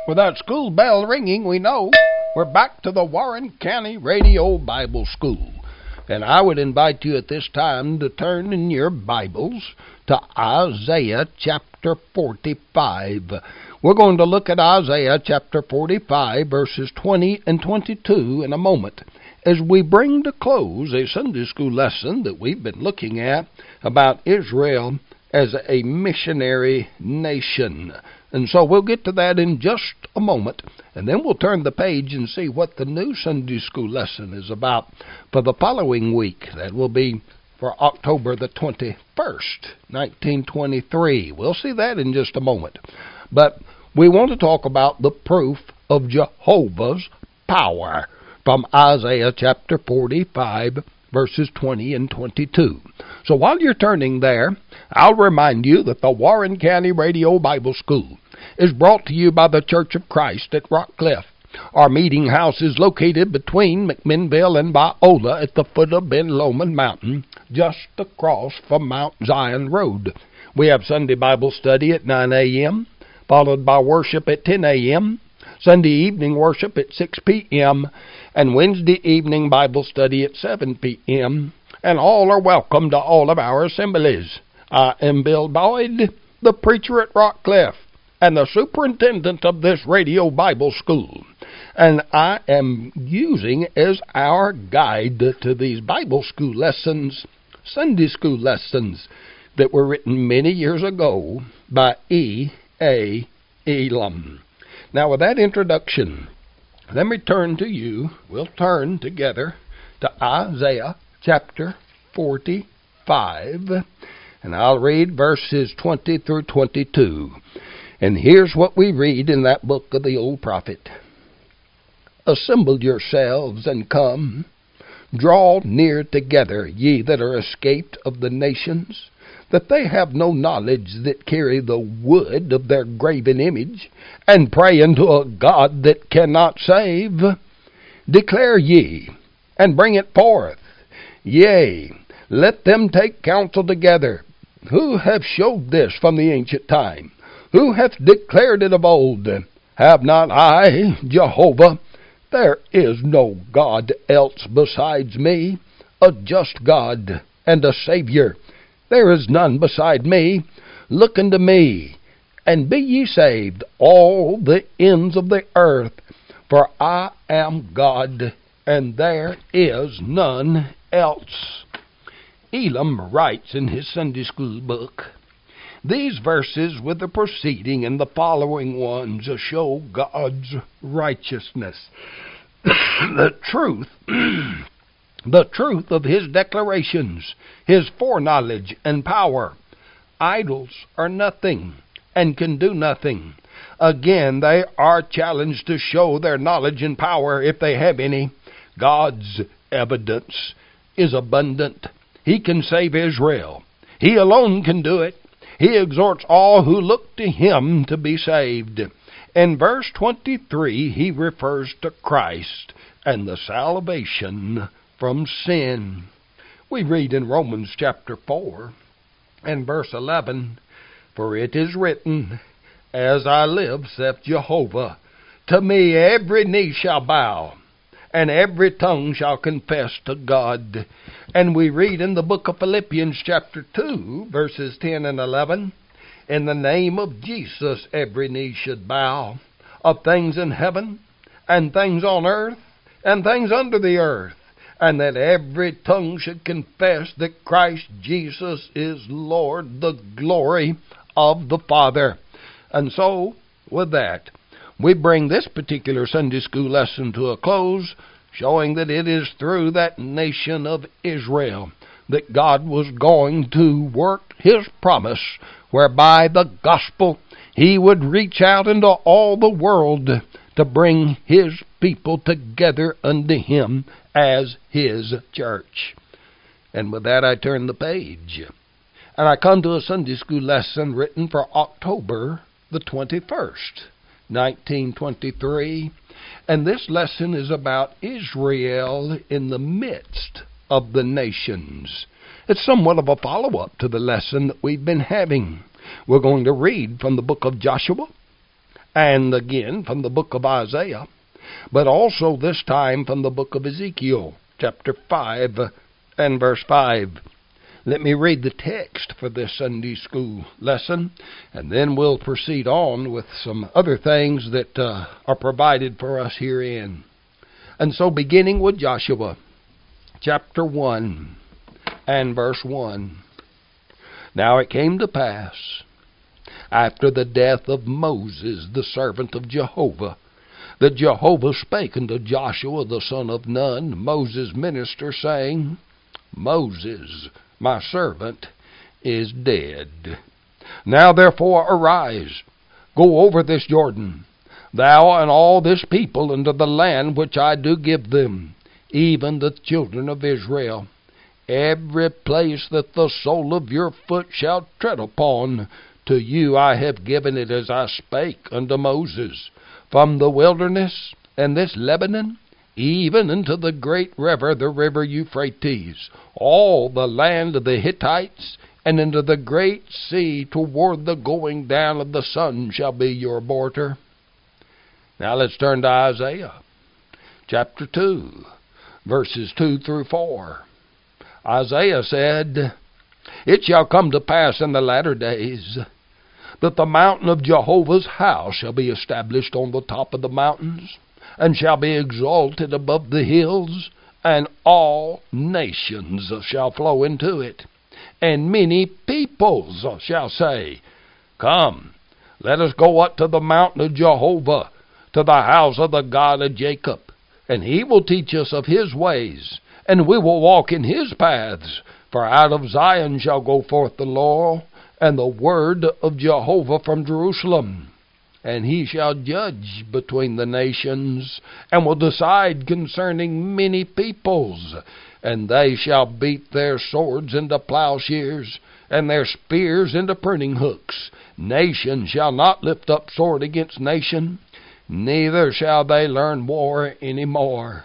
With that school bell ringing, we know we're back to the Warren County Radio Bible School. And I would invite you at this time to turn in your Bibles to Isaiah chapter 45. We're going to look at Isaiah chapter 45, verses 20 and 22 in a moment, as we bring to close a Sunday school lesson that we've been looking at about Israel as a missionary nation. And so we'll get to that in just a moment, and then we'll turn the page and see what the new Sunday school lesson is about for the following week. That will be for October the 21st, 1923. We'll see that in just a moment. But we want to talk about the proof of Jehovah's power from Isaiah chapter 45, verses 20 and 22. So while you're turning there, I'll remind you that the Warren County Radio Bible School is brought to you by the Church of Christ at Rockcliff. Our meeting house is located between McMinnville and Biola at the foot of Ben Lomond Mountain, just across from Mount Zion Road. We have Sunday Bible study at 9 a.m., followed by worship at 10 a.m., Sunday evening worship at 6 p.m., and Wednesday evening Bible study at 7 p.m., and all are welcome to all of our assemblies. I am Bill Boyd, the preacher at Rockcliff, and the superintendent of this radio Bible school. And I am using as our guide to these Bible school lessons, Sunday school lessons, that were written many years ago by E.A. Elam. Now, with that introduction, let me turn to you. We'll turn together to Isaiah chapter 45, and I'll read verses 20 through 22. And here's what we read in that book of the old prophet. Assemble yourselves and come, draw near together, ye that are escaped of the nations, that they have no knowledge that carry the wood of their graven image, and pray unto a God that cannot save. Declare ye, and bring it forth. Yea, let them take counsel together. Who have showed this from the ancient time? Who hath declared it of old? Have not I, Jehovah? There is no God else besides me, a just God and a Savior. There is none beside me. Look unto me, and be ye saved, all the ends of the earth. For I am God, and there is none else. Elam writes in his Sunday school book, these verses with the preceding and the following ones show God's righteousness. The truth of his declarations, his foreknowledge and power. Idols are nothing and can do nothing. Again, they are challenged to show their knowledge and power if they have any. God's evidence is abundant. He can save Israel. He alone can do it. He exhorts all who look to him to be saved. In verse 23, he refers to Christ and the salvation from sin. We read in Romans chapter 4 and verse 11, for it is written, as I live, saith Jehovah, to me every knee shall bow, and every tongue shall confess to God. And we read in the book of Philippians chapter 2, verses 10 and 11, in the name of Jesus every knee should bow, of things in heaven, and things on earth, and things under the earth, and that every tongue should confess that Christ Jesus is Lord, the glory of the Father. And so, with that, we bring this particular Sunday school lesson to a close, showing that it is through that nation of Israel that God was going to work his promise, whereby the gospel, he would reach out into all the world to bring his people together unto him as his church. And with that, I turn the page, and I come to a Sunday school lesson written for October the 21st, 1923, and this lesson is about Israel in the midst of the nations. It's somewhat of a follow-up to the lesson that we've been having. We're going to read from the book of Joshua and again from the book of Isaiah, but also this time from the book of Ezekiel, chapter 5 and verse 5. Let me read the text for this Sunday school lesson, and then we'll proceed on with some other things that are provided for us herein. And so beginning with Joshua, chapter 1 and verse 1. Now it came to pass, after the death of Moses, the servant of Jehovah, that Jehovah spake unto Joshua the son of Nun, Moses' minister, saying, Moses, my servant, is dead. Now therefore arise, go over this Jordan, thou and all this people, into the land which I do give them, even the children of Israel. Every place that the sole of your foot shall tread upon, to you I have given it, as I spake unto Moses, from the wilderness and this Lebanon, even into the great river, the river Euphrates, all the land of the Hittites, and into the great sea toward the going down of the sun shall be your border. Now let's turn to Isaiah, chapter 2, verses 2 through 4. Isaiah said, It shall come to pass in the latter days, that the mountain of Jehovah's house shall be established on the top of the mountains, and shall be exalted above the hills, and all nations shall flow into it. And many peoples shall say, Come, let us go up to the mountain of Jehovah, to the house of the God of Jacob, and he will teach us of his ways, and we will walk in his paths. For out of Zion shall go forth the law, and the word of Jehovah from Jerusalem. And he shall judge between the nations, and will decide concerning many peoples. And they shall beat their swords into plowshares, and their spears into pruning hooks. Nation shall not lift up sword against nation, neither shall they learn war any more.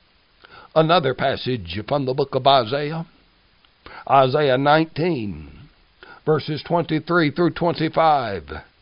Another passage from the book of Isaiah, Isaiah 19, verses 23 through 25.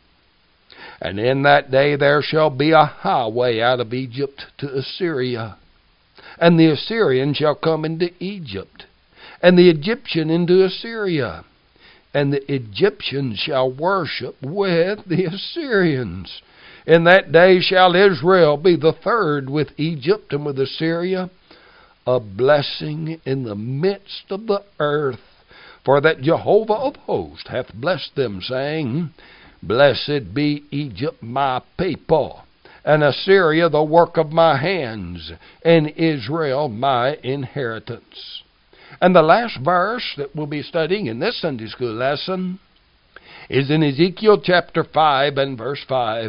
And in that day there shall be a highway out of Egypt to Assyria, and the Assyrian shall come into Egypt, and the Egyptian into Assyria, and the Egyptians shall worship with the Assyrians. In that day shall Israel be the third with Egypt and with Assyria, a blessing in the midst of the earth. For that Jehovah of hosts hath blessed them, saying, Blessed be Egypt my people, and Assyria the work of my hands, and Israel my inheritance. And the last verse that we'll be studying in this Sunday school lesson is in Ezekiel chapter 5 and verse 5.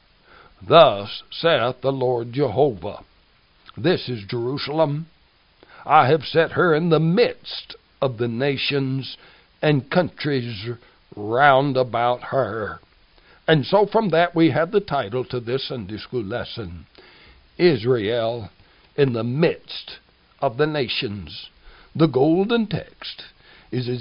Thus saith the Lord Jehovah, This is Jerusalem. I have set her in the midst of the nations and countries round about her. And so from that we have the title to this Sunday school lesson, Israel in the midst of the nations. The golden text is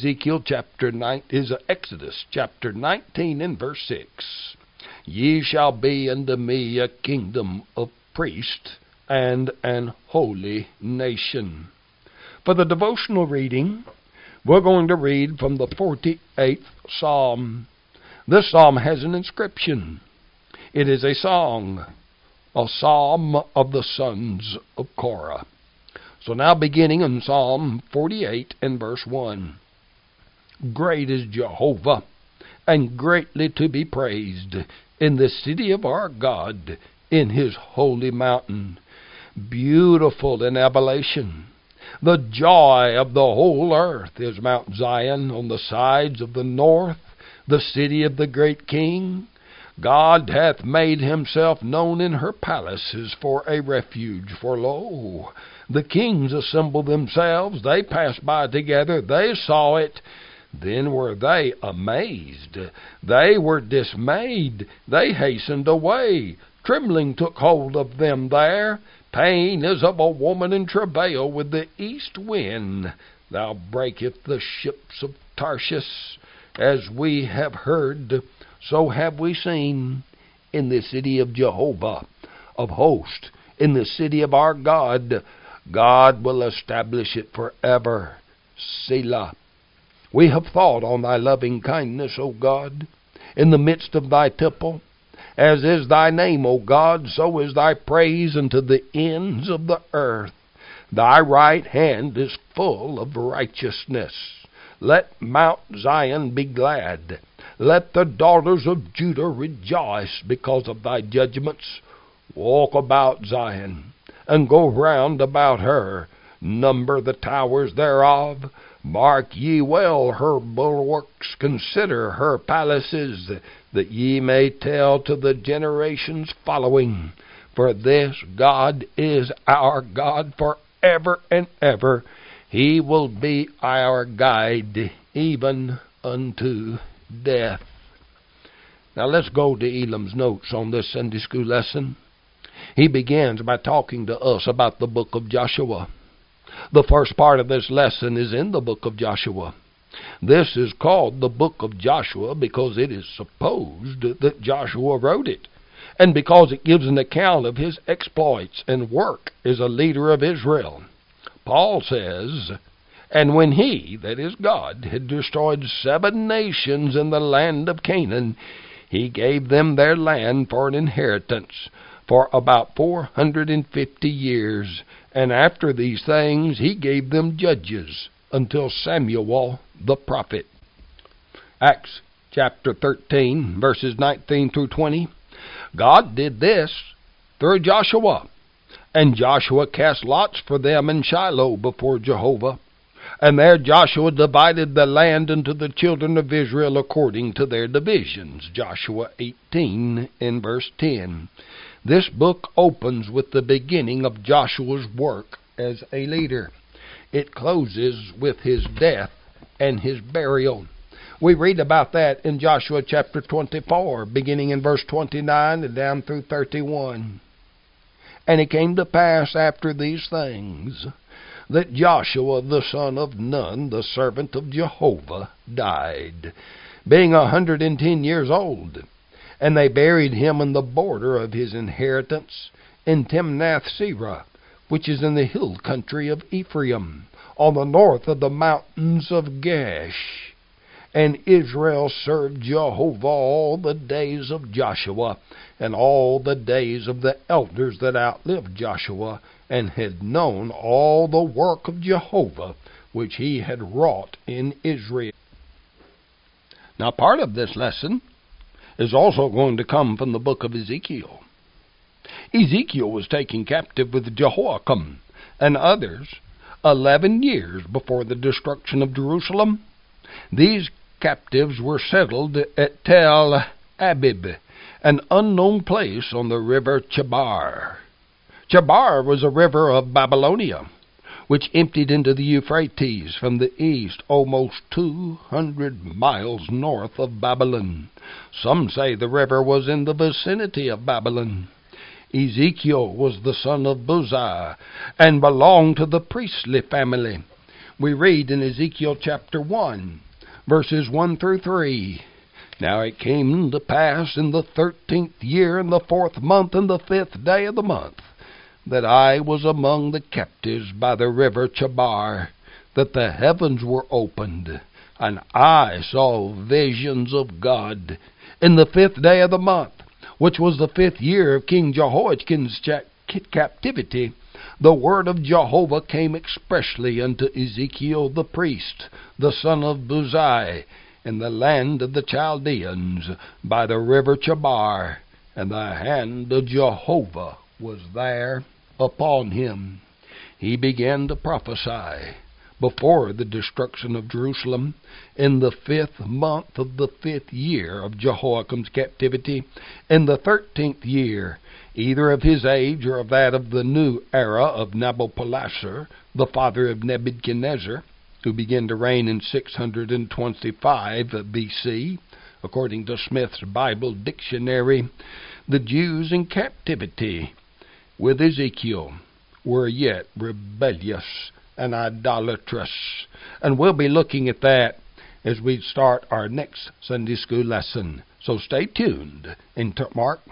Exodus chapter 19 and verse 6. Ye shall be unto me a kingdom of priests and an holy nation. For the devotional reading, we're going to read from the 48th Psalm. This psalm has an inscription. It is a song, a psalm of the sons of Korah. So now beginning in Psalm 48 and verse 1. Great is Jehovah, and greatly to be praised in the city of our God, in his holy mountain. Beautiful in appellation. The joy of the whole earth is Mount Zion on the sides of the north, the city of the great King. God hath made himself known in her palaces for a refuge. For lo, the kings assembled themselves, they passed by together, they saw it. Then were they amazed, they were dismayed, they hastened away. Trembling took hold of them there. Pain is of a woman in travail with the east wind. Thou breakest the ships of Tarshish. As we have heard, so have we seen. in the city of Jehovah of hosts, in the city of our God. God will establish it forever. Selah. We have thought on thy loving kindness, O God, in the midst of thy temple. As is thy name, O God, so is thy praise unto the ends of the earth. Thy right hand is full of righteousness. Let Mount Zion be glad. Let the daughters of Judah rejoice because of thy judgments. Walk about Zion, and go round about her. Number the towers thereof. Mark ye well her bulwarks. Consider her palaces, that ye may tell to the generations following. For this God is our God forever and ever. He will be our guide, even unto death. Now let's go to Elam's notes on this Sunday school lesson. He begins by talking to us about the book of Joshua. The first part of this lesson is in the book of Joshua. This is called the book of Joshua because it is supposed that Joshua wrote it, and because it gives an account of his exploits and work as a leader of Israel. Paul says, "And when he," that is God, "had destroyed 7 nations in the land of Canaan, he gave them their land for an inheritance for about 450 years. And after these things he gave them judges until Samuel the prophet." Acts chapter 13, verses 19 through 20. God did this through Joshua. And Joshua cast lots for them in Shiloh before Jehovah. And there Joshua divided the land unto the children of Israel according to their divisions. Joshua 18 in verse 10. This book opens with the beginning of Joshua's work as a leader. It closes with his death and his burial. We read about that in Joshua chapter 24, beginning in verse 29 and down through 31. And it came to pass after these things that Joshua the son of Nun, the servant of Jehovah, died, being 110 years old. And they buried him in the border of his inheritance in Timnath-Serah, which is in the hill country of Ephraim, on the north of the mountains of Gaash. And Israel served Jehovah all the days of Joshua, and all the days of the elders that outlived Joshua, and had known all the work of Jehovah, which he had wrought in Israel. Now part of this lesson is also going to come from the book of Ezekiel. Ezekiel was taken captive with Jehoiakim and others 11 years before the destruction of Jerusalem. These captives were settled at Tel Abib, an unknown place on the river Chebar. Chebar was a river of Babylonia, which emptied into the Euphrates from the east almost 200 miles north of Babylon. Some say the river was in the vicinity of Babylon. Ezekiel was the son of Buzi and belonged to the priestly family. We read in Ezekiel chapter 1, verses 1 through 3. Now it came to pass in the 13th year, in the 4th month, and the 5th day of the month, that I was among the captives by the river Chebar, that the heavens were opened, and I saw visions of God. In the 5th day of the month, which was the 5th year of King Jehoiakim's captivity, the word of Jehovah came expressly unto Ezekiel the priest, the son of Buzi, in the land of the Chaldeans, by the river Chebar, and the hand of Jehovah was there upon him. He began to prophesy before the destruction of Jerusalem in the 5th month of the 5th year of Jehoiakim's captivity, in the 13th year, either of his age or of that of the new era of Nabopolassar, the father of Nebuchadnezzar, who began to reign in 625 BC, according to Smith's Bible Dictionary. The Jews in captivity with Ezekiel were yet rebellious and idolatrous. And we'll be looking at that as we start our next Sunday school lesson. So stay tuned and mark